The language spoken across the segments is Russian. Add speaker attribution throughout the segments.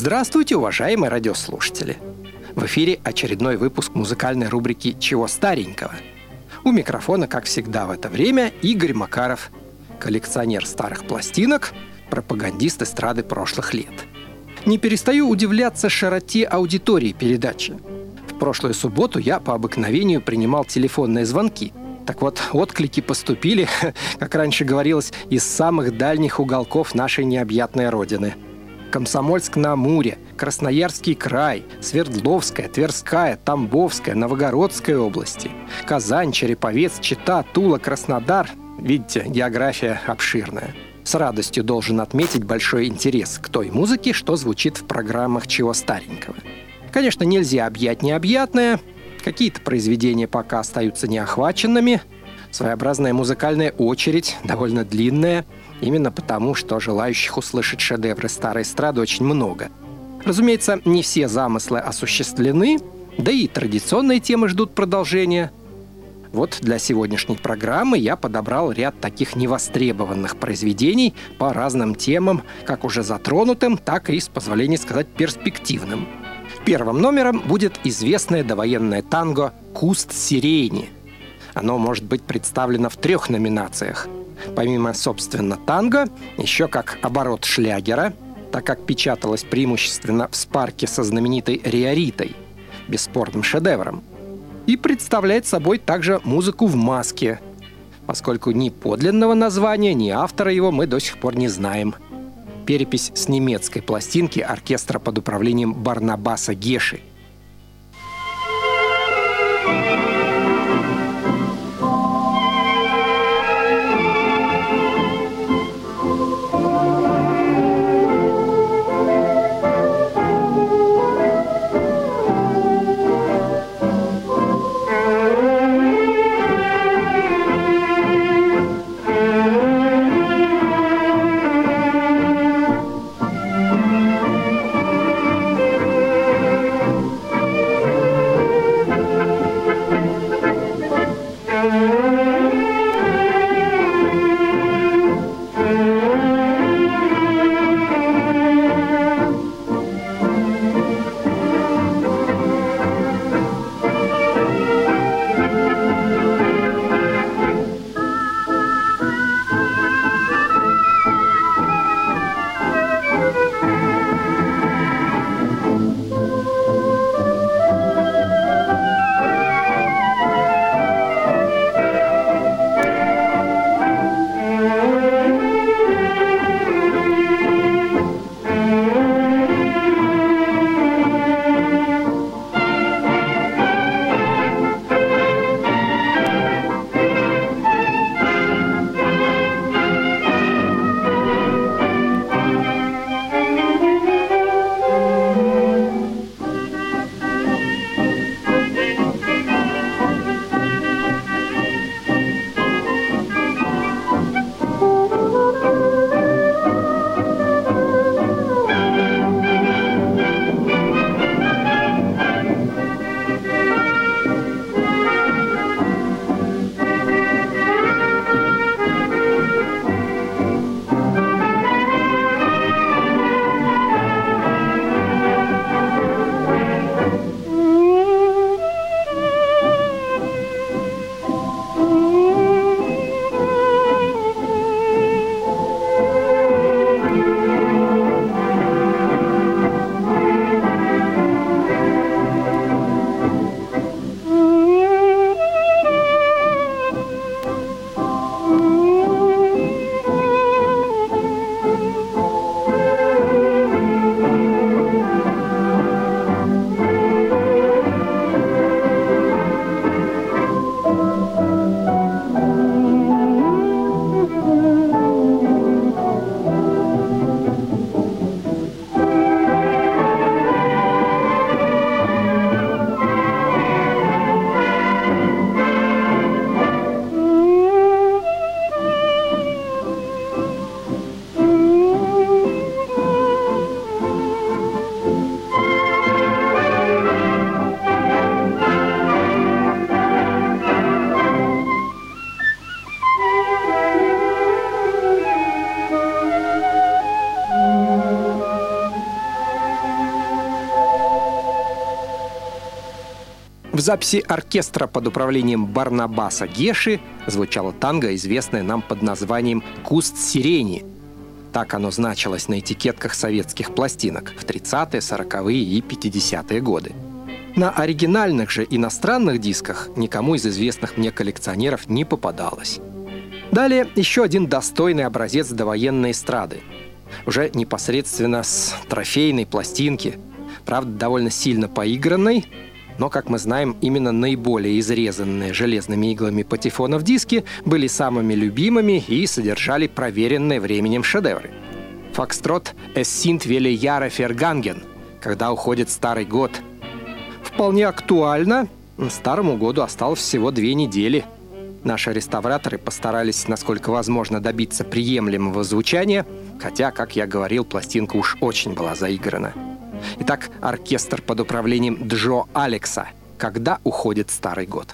Speaker 1: Здравствуйте, уважаемые радиослушатели! В эфире очередной выпуск музыкальной рубрики «Чего старенького?». У микрофона, как всегда в это время, Игорь Макаров, коллекционер старых пластинок, пропагандист эстрады прошлых лет. Не перестаю удивляться широте аудитории передачи. В прошлую субботу я по обыкновению принимал телефонные звонки. Так вот, отклики поступили, как раньше говорилось, из самых дальних уголков нашей необъятной родины. Комсомольск-на-Амуре, Красноярский край, Свердловская, Тверская, Тамбовская, Новгородская области, Казань, Череповец, Чита, Тула, Краснодар. Видите, география обширная. С радостью должен отметить большой интерес к той музыке, что звучит в программах «Чего старенького?». Конечно, нельзя объять необъятное. Какие-то произведения пока остаются неохваченными. Своеобразная музыкальная очередь, довольно длинная, именно потому, что желающих услышать шедевры старой эстрады очень много. Разумеется, не все замыслы осуществлены, да и традиционные темы ждут продолжения. Вот для сегодняшней программы я подобрал ряд таких невостребованных произведений по разным темам, как уже затронутым, так и, с позволения сказать, перспективным. Первым номером будет известное довоенное танго «Куст сирени». Оно может быть представлено в 3 номинациях. Помимо, собственно, танго, еще как оборот шлягера, так как печаталось преимущественно в спарке со знаменитой Риоритой, бесспорным шедевром. И представляет собой также музыку в маске, поскольку ни подлинного названия, ни автора его мы до сих пор не знаем. Перепись с немецкой пластинки оркестра под управлением Барнабаса Геши. В записи оркестра под управлением Барнабаса Геши звучало танго, известное нам под названием «Куст сирени». Так оно значилось на этикетках советских пластинок в 30-е, 40-е и 50-е годы. На оригинальных же иностранных дисках никому из известных мне коллекционеров не попадалось. Далее еще один достойный образец довоенной эстрады. Уже непосредственно с трофейной пластинки, правда, довольно сильно поигранной, но, как мы знаем, именно наиболее изрезанные железными иглами патефонов диски были самыми любимыми и содержали проверенные временем шедевры. Фокстрот «Es sind viele Jahre vergangen» — «Когда уходит старый год». Вполне актуально. Старому году осталось всего 2 недели. Наши реставраторы постарались, насколько возможно, добиться приемлемого звучания, хотя, как я говорил, пластинка уж очень была заиграна. Итак, оркестр под управлением Джо Алекса «Когда уходит старый год».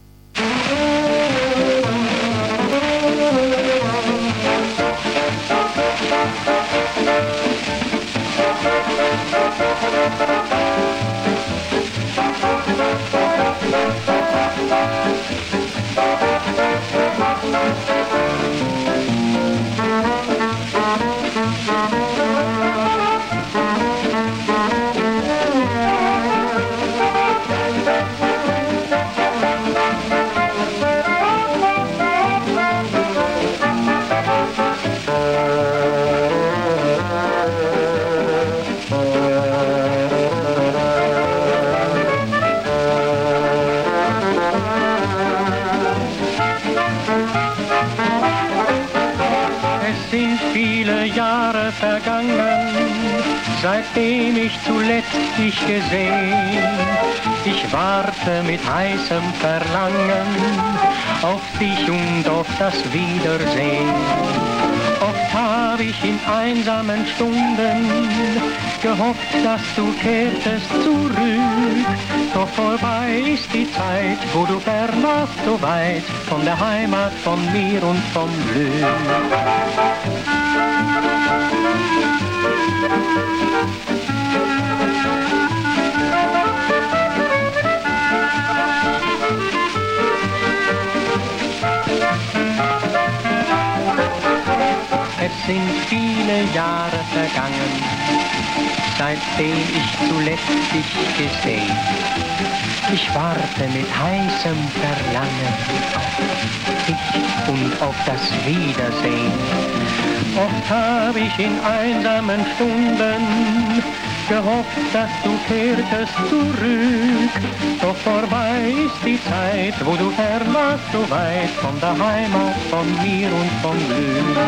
Speaker 2: Vergangen, seitdem ich zuletzt dich gesehen. Ich warte mit heißem Verlangen auf dich und auf das Wiedersehen. Oft habe ich in einsamen Stunden gehofft, dass du kehrtest zurück. Doch vorbei ist die Zeit, wo du fern warst, so weit von der Heimat, von mir und vom Glück. Es sind viele Jahre vergangen, seitdem ich zuletzt dich gesehen. Ich warte mit heißem Verlangen auf dich und auf das Wiedersehen. Oft habe ich in einsamen Stunden gehofft, dass du kehrtest zurück. Doch vorbei ist die Zeit, wo du fern warst, so weit von der Heimat, von mir und vom Glück.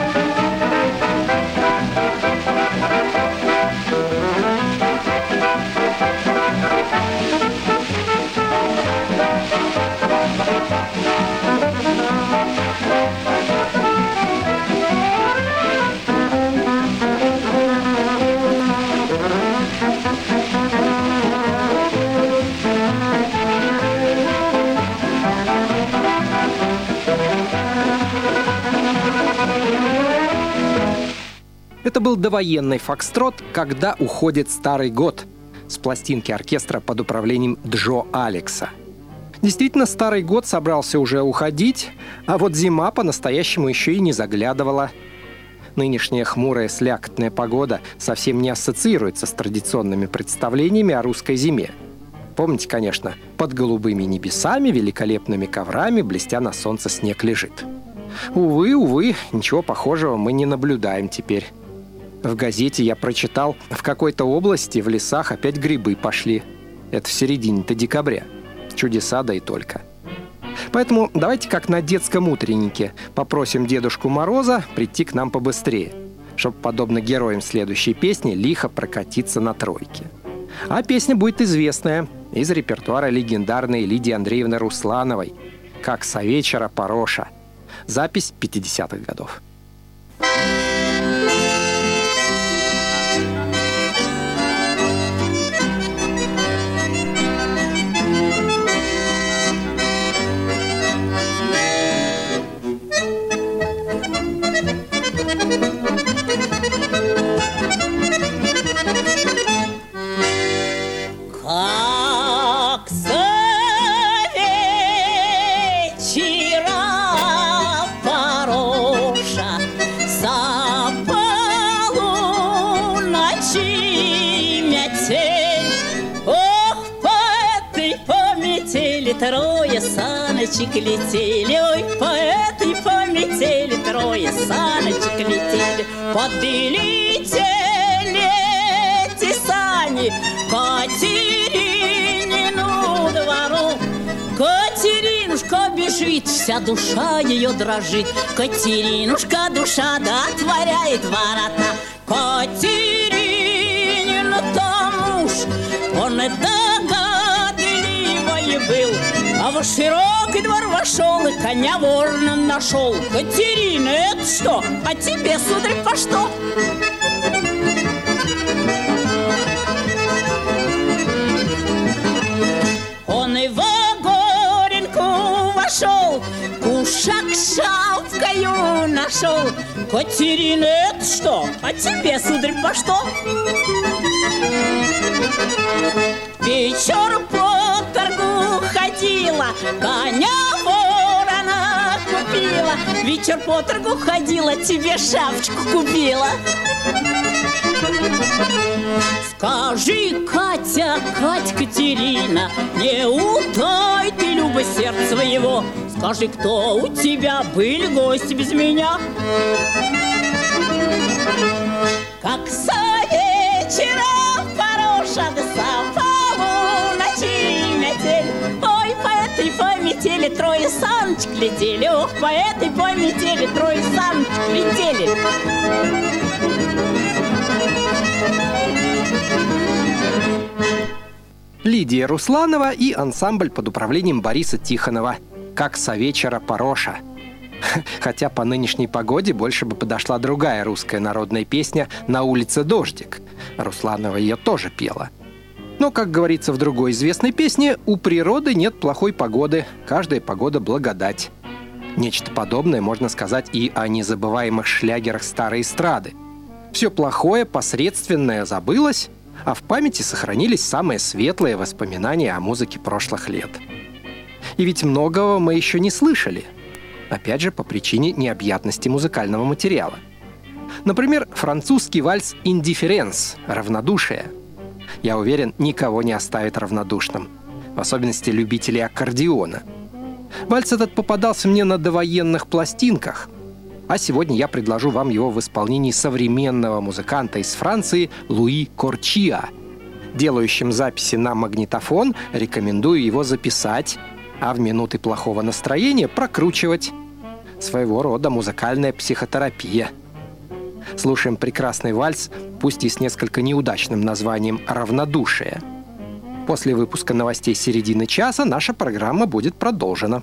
Speaker 1: Это был довоенный фокстрот «Когда уходит старый год» с пластинки оркестра под управлением Джо Алекса. Действительно, старый год собрался уже уходить, а вот зима по-настоящему еще и не заглядывала. Нынешняя хмурая слякотная погода совсем не ассоциируется с традиционными представлениями о русской зиме. Помните, конечно, под голубыми небесами, великолепными коврами, блестя на солнце, снег лежит. Увы, ничего похожего мы не наблюдаем теперь. В газете я прочитал, в какой-то области в лесах опять грибы пошли. Это в середине-то декабря. Чудеса, да и только. Поэтому давайте, как на детском утреннике, попросим Дедушку Мороза прийти к нам побыстрее, чтобы, подобно героям следующей песни, лихо прокатиться на тройке. А песня будет известная, из репертуара легендарной Лидии Андреевны Руслановой «Как со вечера Пороша». Запись 50-х годов.
Speaker 3: Как со метели трое саночек летели, ой, по этой по метели трое саночек летели. Подлетели эти сани к Катеринину двору. Катеринушка бежит, вся душа ее дрожит. Катеринушка душа да отворяет ворота. Катеринин-то муж, он догадливый был, а в широкий двор вошел и коня ворона нашел. Катерина, это что? А тебе, сударь, по что? Он и в горенку вошел, кушак шапкою нашел. Катерина, это что? А тебе, сударь, по что? Вечер по торгу ходила, коня ворона купила. Вечер по торгу ходила, тебе шапочку купила. Скажи, Катя, Кать Катерина, не утай ты, Люба, сердце своего. Скажи, кто у тебя были гости без меня? Как со вечера Пороша до полуночи метель. Ой, по этой по метели трое саночек летели. Ох, по этой по метели трое саночек летели.
Speaker 1: Лидия Русланова и ансамбль под управлением Бориса Тихонова «Как со вечера Пороша». Хотя по нынешней погоде больше бы подошла другая русская народная песня «На улице дождик». Русланова ее тоже пела. Но, как говорится в другой известной песне, у природы нет плохой погоды, каждая погода — благодать. Нечто подобное можно сказать и о незабываемых шлягерах старой эстрады. Все плохое, посредственное забылось, а в памяти сохранились самые светлые воспоминания о музыке прошлых лет. И ведь многого мы еще не слышали. Опять же, по причине необъятности музыкального материала. Например, французский вальс «Индифференс» — «Равнодушие». Я уверен, никого не оставит равнодушным, в особенности любителей аккордеона. Вальс этот попадался мне на довоенных пластинках, а сегодня я предложу вам его в исполнении современного музыканта из Франции Луи Корчиа. Делающим записи на магнитофон рекомендую его записать, а в минуты плохого настроения прокручивать. Своего рода музыкальная психотерапия. Слушаем прекрасный вальс, пусть и с несколько неудачным названием «Равнодушие». После выпуска новостей середины часа наша программа будет продолжена.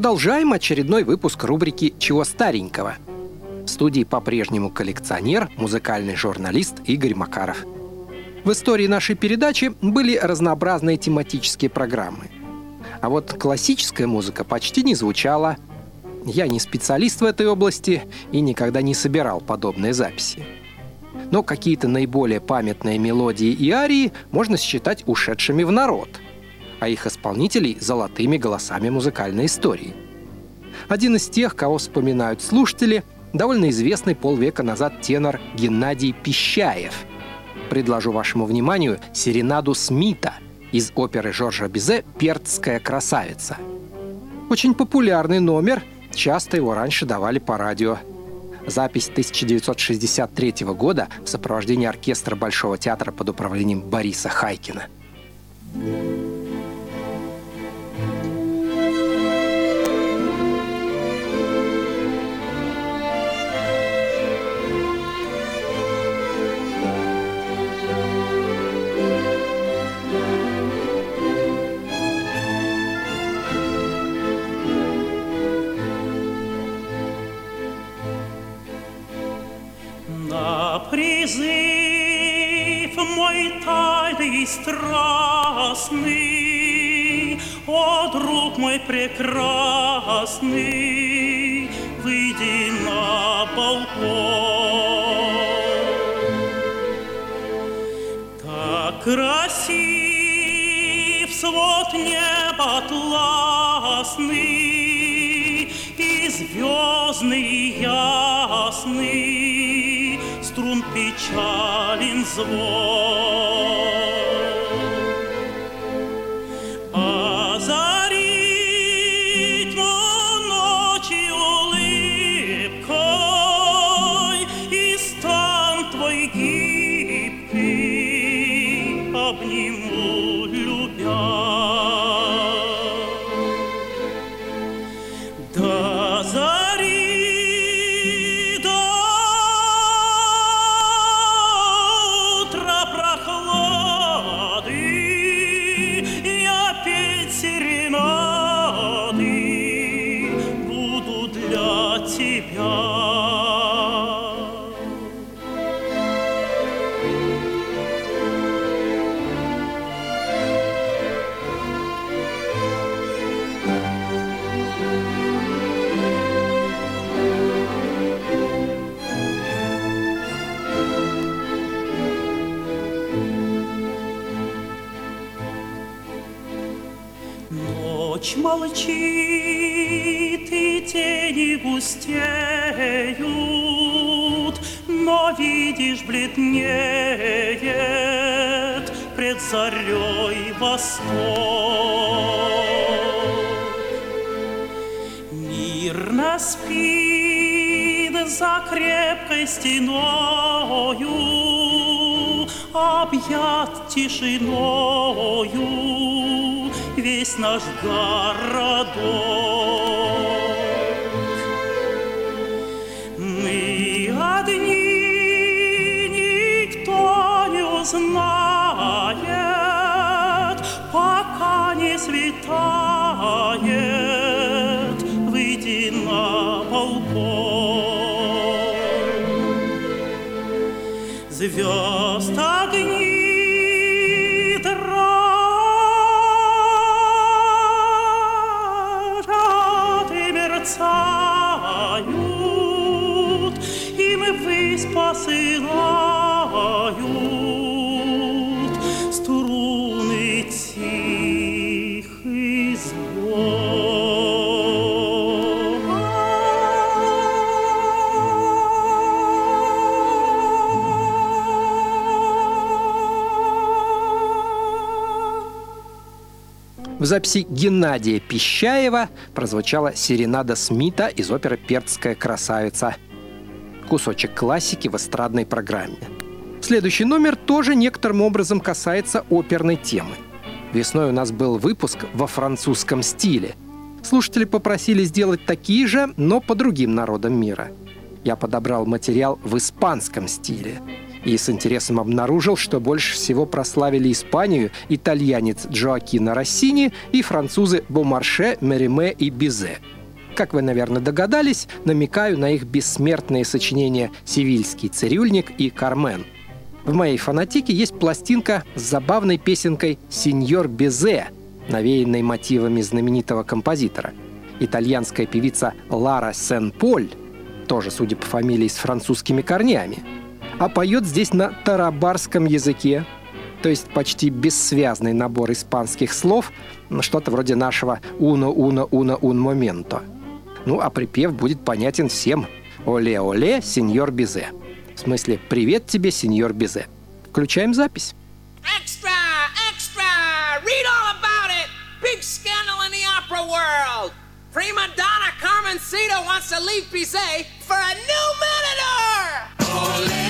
Speaker 1: Продолжаем очередной выпуск рубрики «Чего старенького?». В студии по-прежнему коллекционер, музыкальный журналист Игорь Макаров. В истории нашей передачи были разнообразные тематические программы. А вот классическая музыка почти не звучала. Я не специалист в этой области и никогда не собирал подобные записи. Но какие-то наиболее памятные мелодии и арии можно считать ушедшими в народ, а их исполнителей — золотыми голосами музыкальной истории. Один из тех, кого вспоминают слушатели, довольно известный полвека назад тенор Геннадий Пищаев. Предложу вашему вниманию серенаду Смита из оперы Жоржа Бизе «Перцкая красавица». Очень популярный номер, часто его раньше давали по радио. Запись 1963 года в сопровождении оркестра Большого театра под управлением Бориса Хайкина.
Speaker 4: Призыв мой тайный и страстный, о, друг мой прекрасный, выйди на балкон. Так красив свод неба атласный и звездный ясный, струн печален звон. Озарит ночи улыбкой, и стан твой гибкий обниму, любя. Да зари, до утра прохлады я петь серенады буду для тебя. Ночь молчит, и тени густеют, но, видишь, бледнеет пред зарей восток. Мирно спит за крепкой стеною, объят тишиною весь наш городок. Мы одни, никто не узнает, пока не светает, выйди на балкон. Звезд огни мерцают, им ввысь посылают струны тихий звон.
Speaker 1: В записи Геннадия Пищаева прозвучала серенада Смита из оперы «Перцкая красавица». Кусочек классики в эстрадной программе. Следующий номер тоже некоторым образом касается оперной темы. Весной у нас был выпуск во французском стиле. Слушатели попросили сделать такие же, но по другим народам мира. Я подобрал материал в испанском стиле. И с интересом обнаружил, что больше всего прославили Испанию итальянец Джоаккино Россини и французы Бомарше, Мериме и Бизе. Как вы, наверное, догадались, намекаю на их бессмертные сочинения «Севильский цирюльник» и «Кармен». В моей фонотеке есть пластинка с забавной песенкой «Синьор Бизе», навеянной мотивами знаменитого композитора. Итальянская певица Лара Сен-Поль, тоже, судя по фамилии, с французскими корнями, а поет здесь на тарабарском языке, то есть почти бессвязный набор испанских слов, что-то вроде нашего «uno, uno, uno, un momento». Ну, а припев будет понятен всем. «Оле-оле, сеньор Бизе». В смысле «Привет тебе, сеньор Бизе». Включаем запись.
Speaker 5: Extra! Extra! Read all about it! Big scandal in the opera world! Prima donna Carmencita wants to leave Bizet for a new matador! Ole!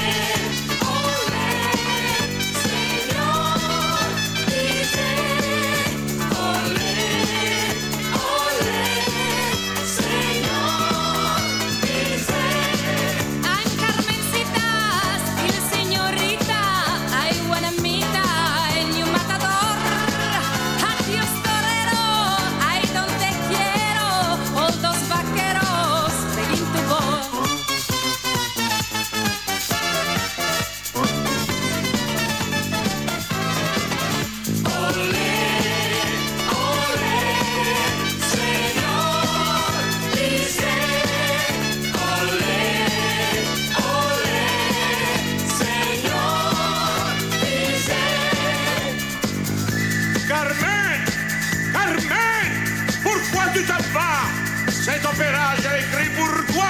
Speaker 5: Cet opéra, j'ai écrit pour toi.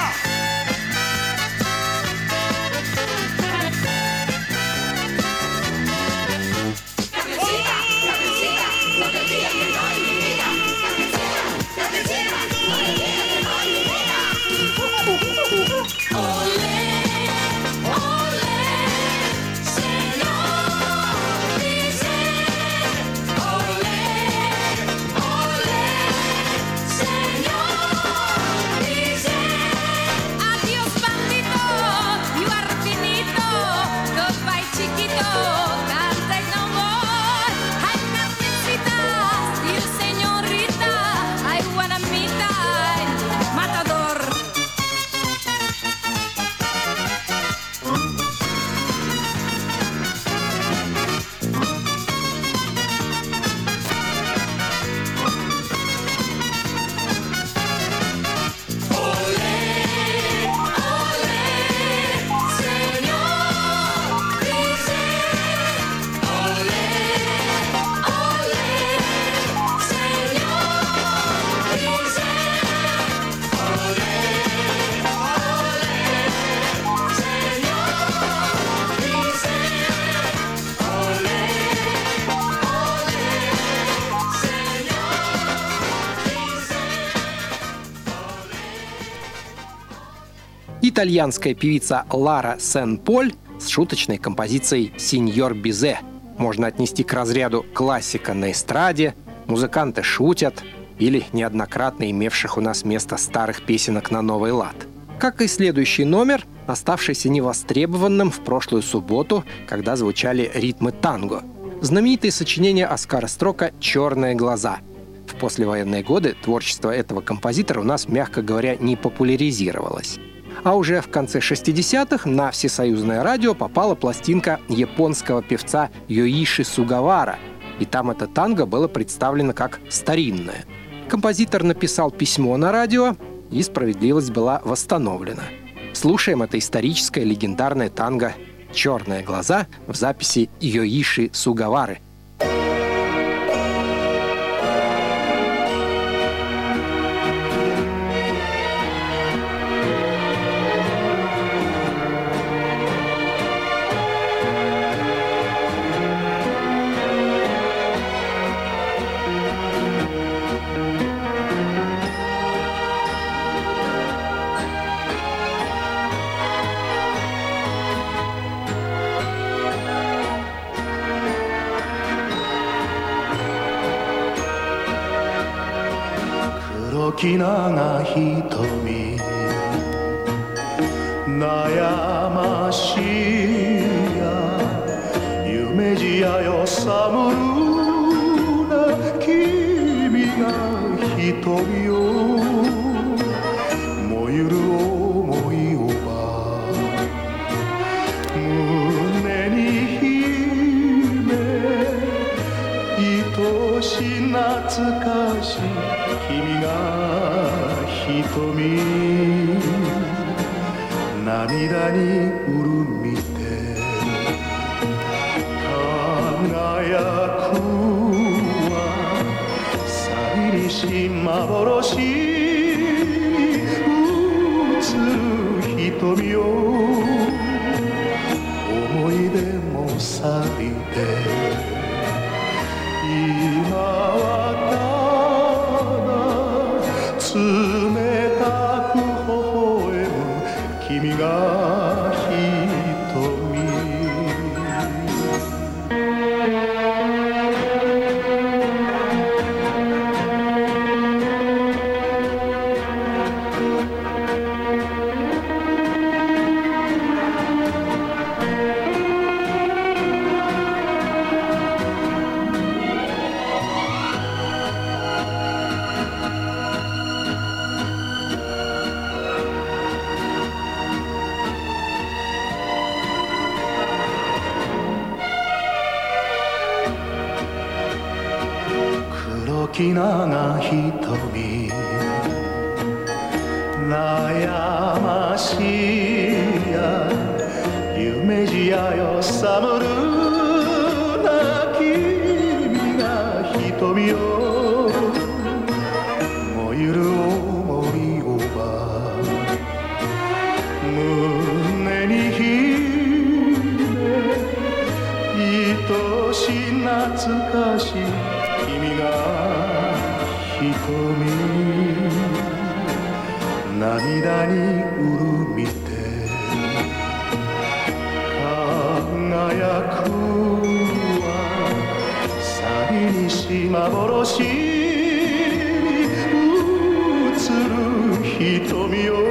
Speaker 1: Итальянская певица Лара Сен-Поль с шуточной композицией «Синьор Бизе». Можно отнести к разряду классика на эстраде, музыканты шутят или неоднократно имевших у нас место старых песенок на новый лад. Как и следующий номер, оставшийся невостребованным в прошлую субботу, когда звучали ритмы танго. Знаменитое сочинение Оскара Строка «Черные глаза». В послевоенные годы творчество этого композитора у нас, мягко говоря, не популяризировалось. А уже в конце 60-х на всесоюзное радио попала пластинка японского певца Йоиши Сугавара, и там это танго было представлено как старинное. Композитор написал письмо на радио, и справедливость была восстановлена. Слушаем это историческое легендарное танго «Черные глаза» в записи Йоиши Сугавары.
Speaker 6: きなが瞳悩ましい地やよ寒るな君が瞳を燃ゆる想いをば胸に秘め愛し懐かし君が瞳涙に潤みて輝くは寂しい幻に映る瞳を思い出も去りて今はただ冷たく微笑む君が瞳黒き長瞳悩ましや夢路やよ寒るな君が瞳を燃ゆる想いをば胸に秘め愛し懐かし君が瞳涙に潤みて輝くは寂しい幻に映る瞳を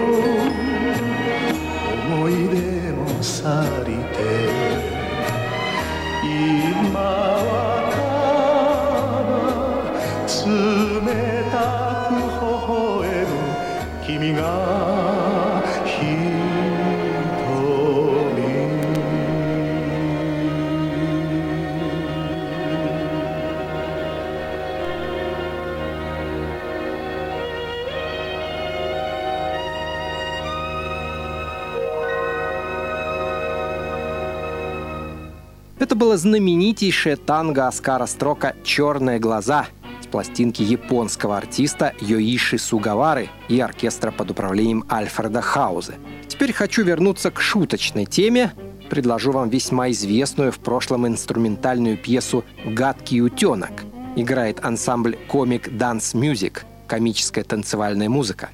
Speaker 6: 思い出も去りて今は冷たく微笑む君が瞳
Speaker 1: Это было знаменитейшее танго Оскара Строка «Черные глаза» с пластинки японского артиста Йоиши Сугавары и оркестра под управлением Альфреда Хаузе. Теперь хочу вернуться к шуточной теме. Предложу вам весьма известную в прошлом инструментальную пьесу «Гадкий утенок». Играет ансамбль «Comic Dance Music» — комическая танцевальная музыка.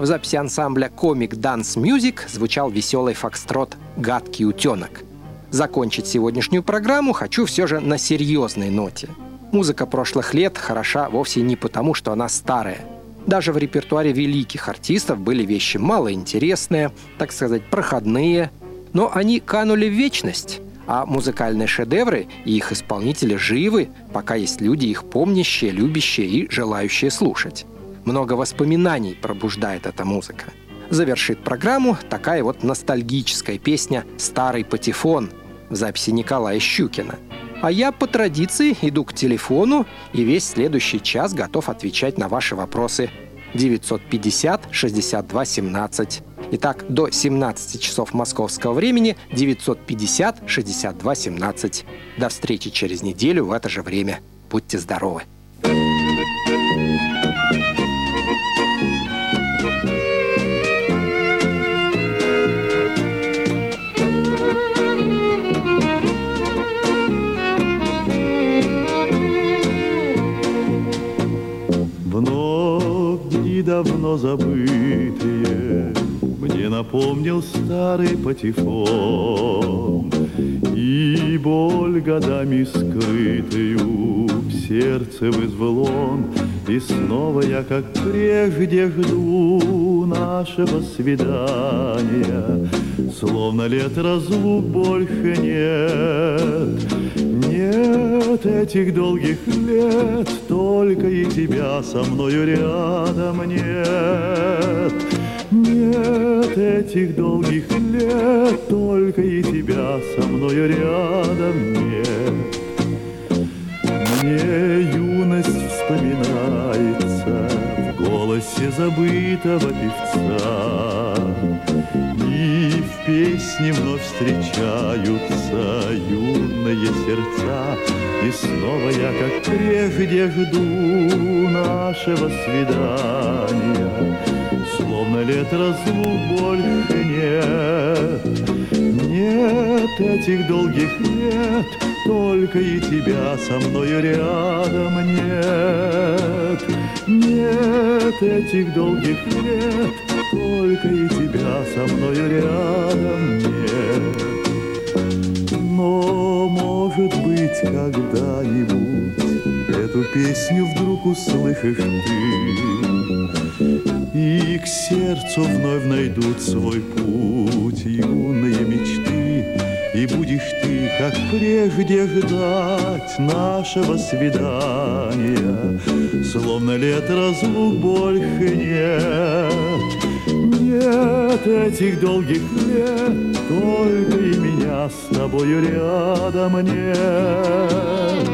Speaker 1: В записи ансамбля Comic Dance Music звучал веселый фокстрот «Гадкий утенок». Закончить сегодняшнюю программу хочу все же на серьезной ноте. Музыка прошлых лет хороша вовсе не потому, что она старая. Даже в репертуаре великих артистов были вещи малоинтересные, так сказать, проходные, но они канули в вечность, а музыкальные шедевры и их исполнители живы, пока есть люди, их помнящие, любящие и желающие слушать. Много воспоминаний пробуждает эта музыка. Завершит программу такая вот ностальгическая песня «Старый патефон» в записи Николая Щукина. А я по традиции иду к телефону и весь следующий час готов отвечать на ваши вопросы. 950-62-17. Итак, до 17 часов московского времени 950-62-17. До встречи через неделю в это же время. Будьте здоровы!
Speaker 6: Давно забытые мне напомнил старый патефон, и боль годами скрытую в сердце вызвал он, и снова я, как прежде, жду нашего свидания, словно лет разлук больше нет. Нет этих долгих лет, только и тебя со мною рядом нет. Нет этих долгих лет, только и тебя со мною рядом нет. Мне юность вспоминается в голосе забытого певца, и в песне вновь встречаются юные сердца, и снова я, как прежде, жду нашего свидания, словно лет разлук больше нет. Нет этих долгих лет, только и тебя со мною рядом нет. Нет этих долгих лет, только и тебя со мною рядом нет. Но, может быть, когда-нибудь эту песню вдруг услышишь ты, и к сердцу вновь найдут свой путь юные мечты, и будешь ты, как прежде, ждать нашего свидания, словно лет разлук больше нет. Нет этих долгих лет, только и меня с тобою рядом нет.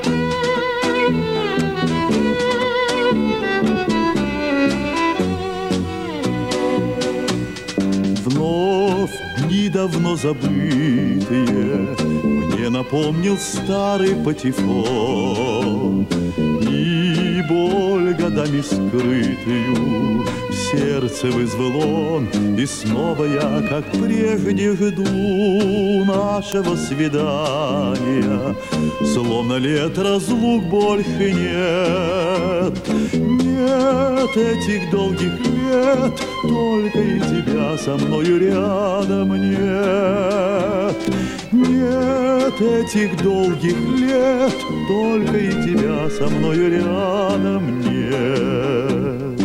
Speaker 6: Вновь дни давно забытые мне напомнил старый патефон, и боль годами скрытую в сердце вызвал он, и снова я, как прежде, жду нашего свидания, словно лет разлук больше нет. Нет этих долгих лет, только и тебя со мною рядом нет. Нет этих долгих лет, только и тебя со мною рядом нет.